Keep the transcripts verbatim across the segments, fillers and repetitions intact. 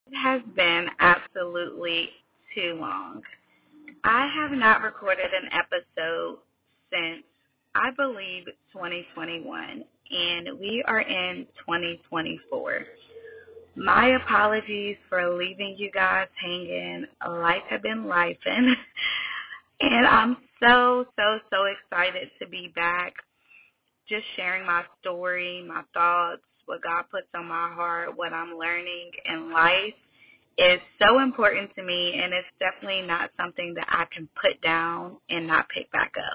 It has been absolutely too long. I have not recorded an episode since, I believe, twenty twenty-one, and we are in twenty twenty-four. My apologies for leaving you guys hanging. Life had been lifing, and I'm so, so, so excited to be back, just sharing my story, my thoughts, what God puts on my heart, what I'm learning in life is so important to me, and it's definitely not something that I can put down and not pick back up.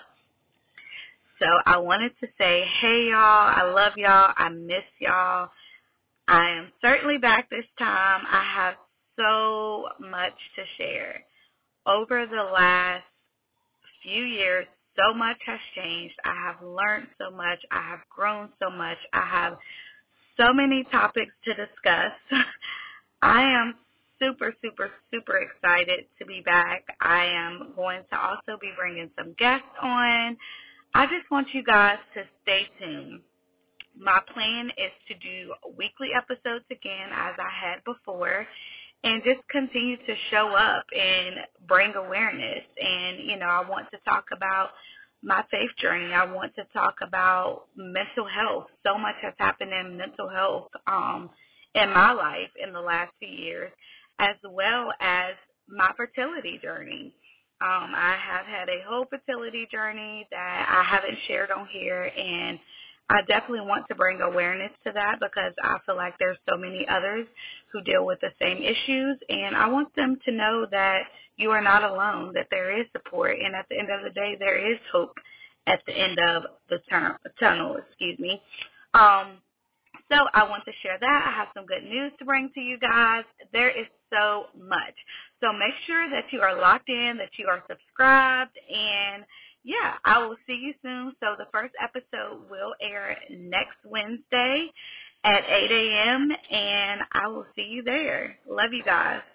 So I wanted to say, hey, y'all, I love y'all. I miss y'all. I am certainly back this time. I have so much to share. Over the last few years, so much has changed. I have learned so much. I have grown so much. I have so many topics to discuss. I am super, super, super excited to be back. I am going to also be bringing some guests on. I just want you guys to stay tuned. My plan is to do weekly episodes again as I had before and just continue to show up and bring awareness. And, you know, I want to talk about my faith journey. I want to talk about mental health. So much has happened in mental health um, in my life in the last few years, as well as my fertility journey. Um, I have had a whole fertility journey that I haven't shared on here, and I definitely want to bring awareness to that because I feel like there's so many others who deal with the same issues, and I want them to know that you are not alone, that there is support, and at the end of the day, there is hope at the end of the tur- tunnel, excuse me. Um, so I want to share that. I have some good news to bring to you guys. There is so much. So make sure that you are locked in, that you are subscribed, and yeah, I will see you soon. So the first episode will air next Wednesday at eight a.m., and I will see you there. Love you guys.